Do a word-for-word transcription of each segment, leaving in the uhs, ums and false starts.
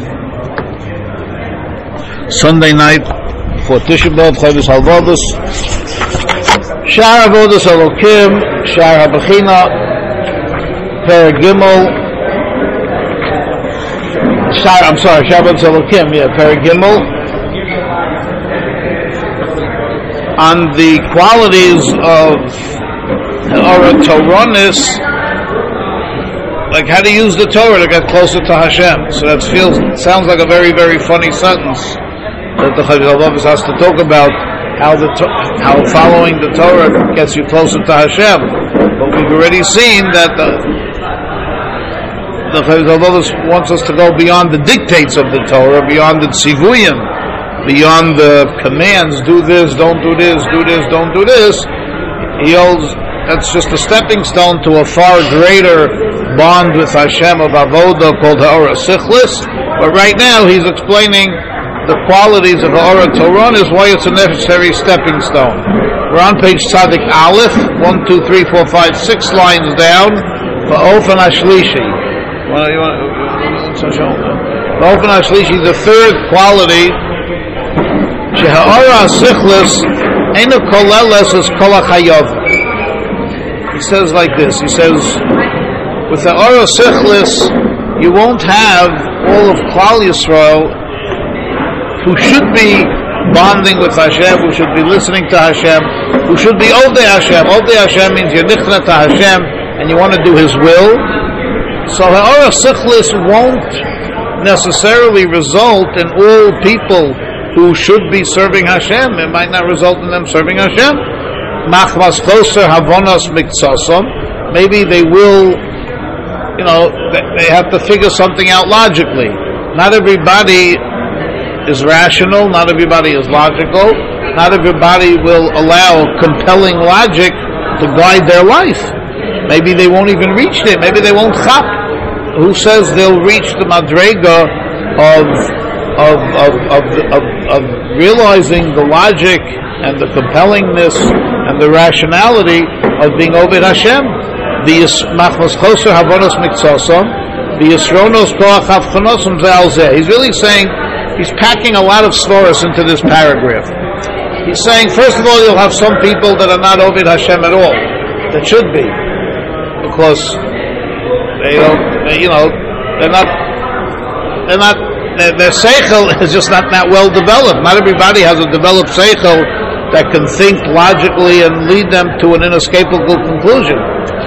Sunday night for Tisha B'Av, Chavis Halvados, Shar Avodas Elokim, Shar HaBechina, Per Gimel, Shar, I'm sorry, Shar Avodas Elokim, yeah, Per Gimel, on the qualities of Ora Toranis, like how to use the Torah to get closer to Hashem. So that feels sounds like a very, very funny sentence that the Chavis Halvados has to talk about how the how following the Torah gets you closer to Hashem. But we've already seen that the the Chavis Halvados wants us to go beyond the dictates of the Torah, beyond the tzivuyim, beyond the commands. Do this, don't do this, do this, don't do this. He holds that's just a stepping stone to a far greater bond with Hashem of Avodah called Ha'ora Sichlis. But right now he's explaining the qualities of Ha'ora Torah is why it's a necessary stepping stone. We're on page Tzadik Aleph, one, two, three, four, five, six lines down. Ba'ofen Ashlishi. Ba'ofen Ashlishi, the third quality. Sheha'ora Sichlis Eina Koleles is Kol HaChayov. He says like this. He says, with the Ha'ora Sichlis, you won't have all of Klal Yisrael who should be bonding with Hashem, who should be listening to Hashem, who should be Ovdei Hashem. Ovdei Hashem means you're nichna to Hashem and you want to do His will. So Ha'ora Sichlis won't necessarily result in all people who should be serving Hashem. It might not result in them serving Hashem. Machmas choser havonos miktsasam. Maybe they will, you know, they have to figure something out logically. Not everybody is rational, not everybody is logical, not everybody will allow compelling logic to guide their life. Maybe they won't even reach it, maybe they won't chap. Who says they'll reach the madrega of of of of, of, of realizing the logic and the compellingness and the rationality of being Oved Hashem? The machmas choser havonos miktsasam, the yisronos koach avchanosam ze'alzeh. He's really saying, he's packing a lot of sloris into this paragraph. He's saying, first of all, you'll have some people that are not Oved Hashem at all, that should be, because they don't, they, you know, they're not, they're not, their, their seichel is just not that well developed. Not everybody has a developed seichel that can think logically and lead them to an inescapable conclusion.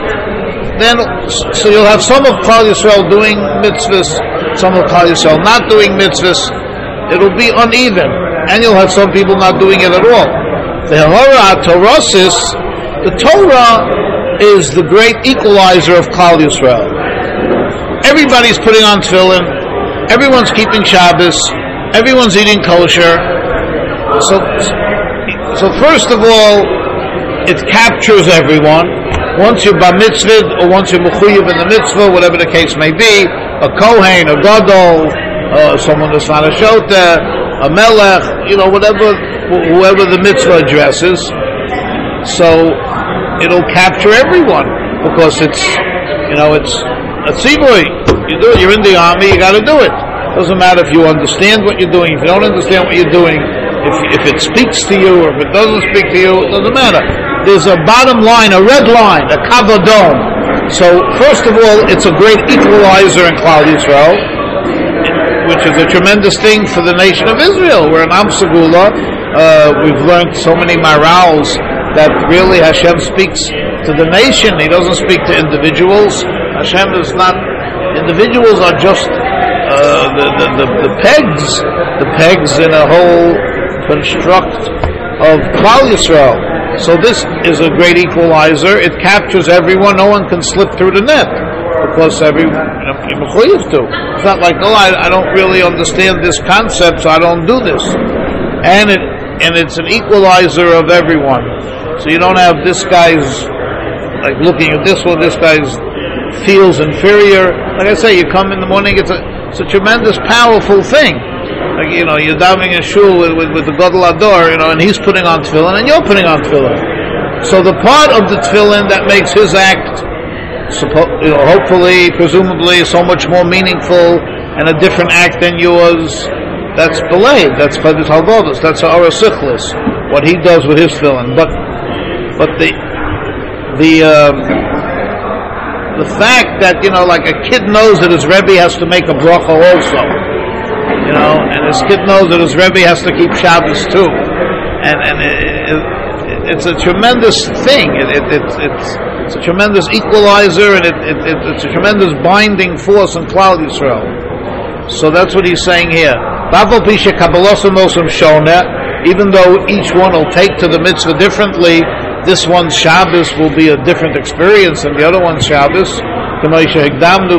Then, so you'll have some of Klal Yisrael doing mitzvahs, some of Klal Yisrael not doing mitzvahs. It'll be uneven, and you'll have some people not doing it at all. The Ha'ora Torasis, the Torah is the great equalizer of Klal Yisrael. Everybody's putting on tefillin, everyone's keeping Shabbos, everyone's eating kosher. So, so first of all, it captures everyone. Once you're bar mitzvah, or once you're mechuyev in the mitzvah, whatever the case may be, a kohen, a gadol, uh, someone that's not a shota, a melech, you know, whatever, whoever the mitzvah addresses. So it'll capture everyone because it's, you know, it's a tzibui. You do it. You're in the army. You got to do it. Doesn't matter if you understand what you're doing. If you don't understand what you're doing, if if it speaks to you or if it doesn't speak to you, it doesn't matter. There's a bottom line, a red line, a kavadon. So, first of all, it's a great equalizer in Klal Yisrael, which is a tremendous thing for the nation of Israel. We're in Am Segula. Uh, we've learned so many morals that really Hashem speaks to the nation. He doesn't speak to individuals. Hashem is not, individuals are just uh, the, the, the, the pegs, the pegs in a whole construct of Klal Yisrael. So this is a great equalizer. It captures everyone. No one can slip through the net because every you know, you're mechuyev to. It's not like, oh, I, I don't really understand this concept, so I don't do this. And it and it's an equalizer of everyone. So you don't have this guy's like looking at this one. This guy's feels inferior. Like I say, you come in the morning. It's a it's a tremendous, powerful thing. Like, you know, you're diving in shul with, with, with the Gadol Ador, you know, and he's putting on tefillin, and you're putting on tefillin. So the part of the tefillin that makes his act, suppo- you know, hopefully, presumably, so much more meaningful and a different act than yours, that's delayed. That's Chadis Halvodos. That's Ora Sichlis, what he does with his tefillin. But but the the um, the fact that, you know, like a kid knows that his Rebbe has to make a bracha also, you know, and his kid knows that his Rebbe has to keep Shabbos too, and and it, it, it's a tremendous thing. It, it, it, it's it's a tremendous equalizer, and it, it, it, it's a tremendous binding force in Klal Yisrael. So that's what he's saying here. Even though each one will take to the mitzvah differently, this one's Shabbos will be a different experience than the other one's Shabbos. Where he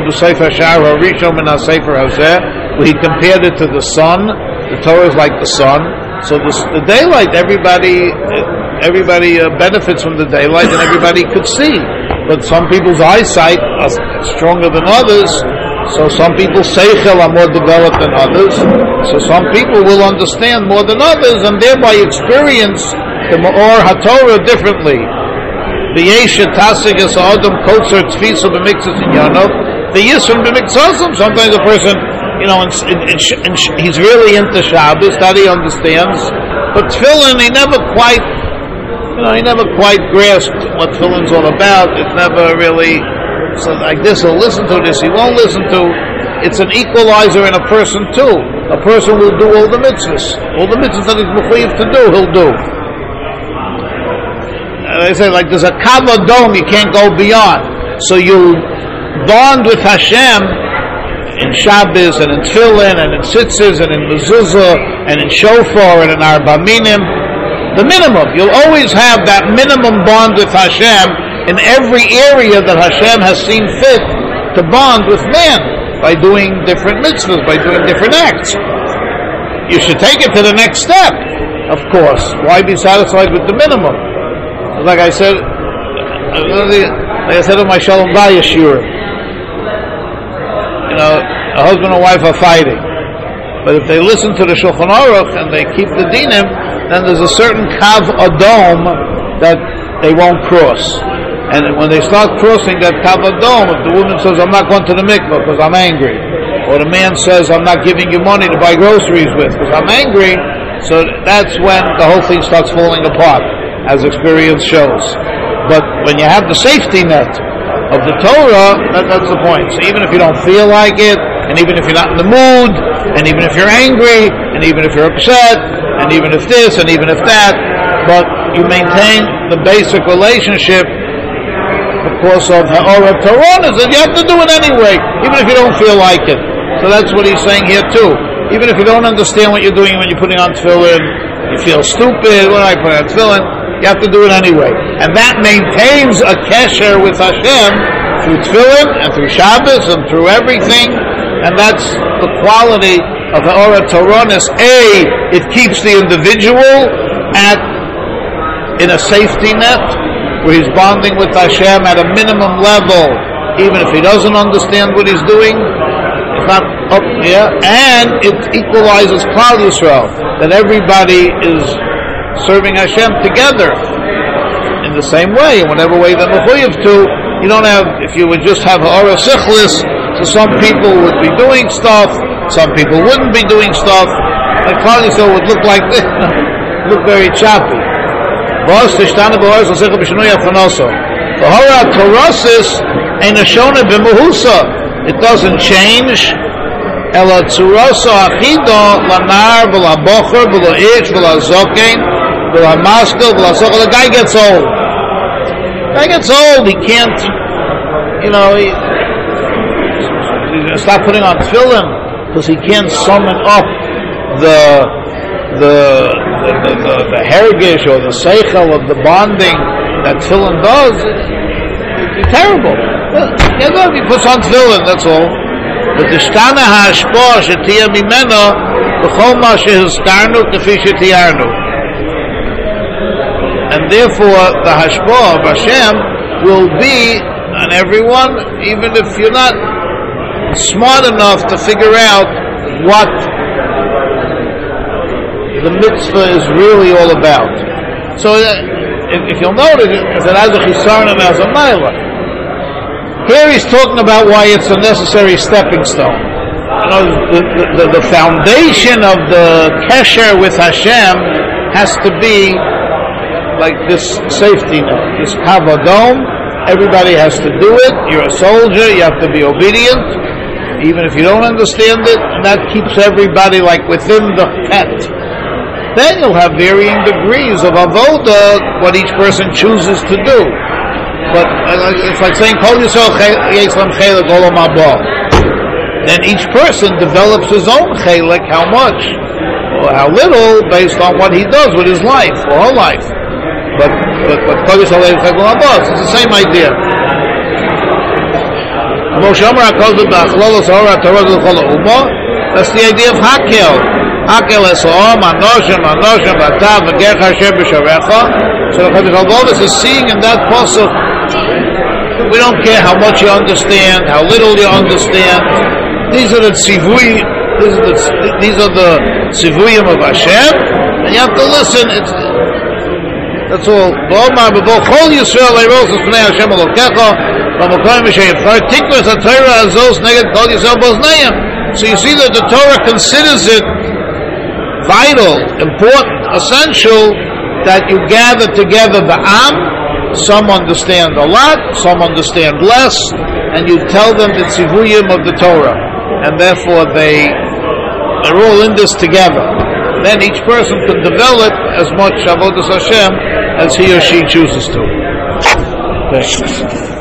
compared it to the sun. The Torah is like the sun. So the, the daylight, everybody everybody uh, benefits from the daylight, and everybody could see. But some people's eyesight are stronger than others. So some people's seichel are more developed than others. So some people will understand more than others, and thereby experience the Ma'or HaTorah differently. The Yesha Tasigas Adam Kotzer Tzfisa B'Mikzas in Yanov. The Yisron B'Mikzasam. Sometimes a person, you know, in, in, in, in, he's really into Shabbos, that he understands. But Tefillin, he never quite, you know, he never quite grasped what Tefillin's all about. It never really. So like this, he'll listen to this, he won't listen to. It's an equalizer in a person too. A person will do all the mitzvahs. All the mitzvahs that he's mechuyev to do, he'll do. And they say, like, there's a kav adom you can't go beyond. So you bond with Hashem in Shabbos and in Tefillin and in Tzitzis and in Mezuzah and in Shofar and in Arba Minim. The minimum. You'll always have that minimum bond with Hashem in every area that Hashem has seen fit to bond with man by doing different mitzvahs, by doing different acts. You should take it to the next step, of course. Why be satisfied with the minimum? Like I said, like I said in my Shalom Bayis shiur, you know, a husband and wife are fighting, but if they listen to the Shulchan Aruch and they keep the dinim, then there's a certain kav adom that they won't cross. And when they start crossing that kav adom, if the woman says, I'm not going to the mikvah because I'm angry, or the man says, I'm not giving you money to buy groceries with because I'm angry, so that's when the whole thing starts falling apart, as experience shows. But when you have the safety net of the Torah, that, that's the point. So even if you don't feel like it, and even if you're not in the mood, and even if you're angry, and even if you're upset, and even if this, and even if that, but you maintain the basic relationship because of Ha'ora Torah, is that you have to do it anyway, even if you don't feel like it. So that's what he's saying here too. Even if you don't understand what you're doing when you're putting on tefillin, you feel stupid, when I put on tefillin, you have to do it anyway. And that maintains a kesher with Hashem through tefillin, and through Shabbos, and through everything, and that's the quality of Ha'ora Torah. A, it keeps the individual at, in a safety net, where he's bonding with Hashem at a minimum level, even if he doesn't understand what he's doing. It's not up here, and it equalizes Klal Yisrael, that everybody is serving Hashem together in the same way, in whatever way they're mechuyev to. You don't have, if you would just have Ha'ora Sichlis, so some people would be doing stuff, some people wouldn't be doing stuff, and Klal Yisrael would look like this, look very choppy. Was tishtana b'hora zosech b'shinui afanoso. B'hora Torasis ein ashona b'muhusa. It doesn't change. Ela tzuroso achido lanar v'labocher v'loish v'lazoken v'lamaskel v'lasokel. The guy gets old. The guy gets old. He can't, you know, he, he's going to stop putting on tefillin because he can't summon up the the the, the, the, the hergish or the seichel of the bonding that tefillin does. It'd be terrible. Yeah, no, he puts on tefillin, that's all. But the shtana ha'ashpah shetia mimeno v'chol ma shehizkarnu k'fi shetiyarnu. And therefore, the hashpah of Hashem will be on everyone, even if you're not smart enough to figure out what the mitzvah is really all about. So, uh, if, if you'll notice, if it has a chisaron and has a maila, here he's talking about why it's a necessary stepping stone. you know, the, the, the foundation of the kesher with Hashem has to be like this safety net, this kavadom. Everybody has to do it. You're a soldier, you have to be obedient, even if you don't understand it. That keeps everybody like within the pet. Then you'll have varying degrees of avoda, what each person chooses to do. But uh, it's like saying, Kol Yisrael Yislam Chelek Olam Haba. Then each person develops his own chelek, how much or how little, based on what he does with his life or her life. But but but Kol Yisrael Yislam Chelek Olam Haba, it's the same idea. That's the idea of Hakel. Hakel Esom, Anoshim, Anoshim, Batav, V'gecha Hashem B'sharecha. So the Chavis is seeing in that pasuk, we don't care how much you understand, how little you understand. These are the tzivui, these are the, these are the tzivuyim of Hashem, and you have to listen. It's, that's all. Chol Yisrael Leiros B'nei Hashem Elokecha. So you see that the Torah considers it vital, important, essential that you gather together the Am. Some understand a lot, some understand less, and you tell them the tzivuyim of the Torah, and therefore they are all in this together. Then each person can develop as much avodas Hashem as he or she chooses to. Thanks.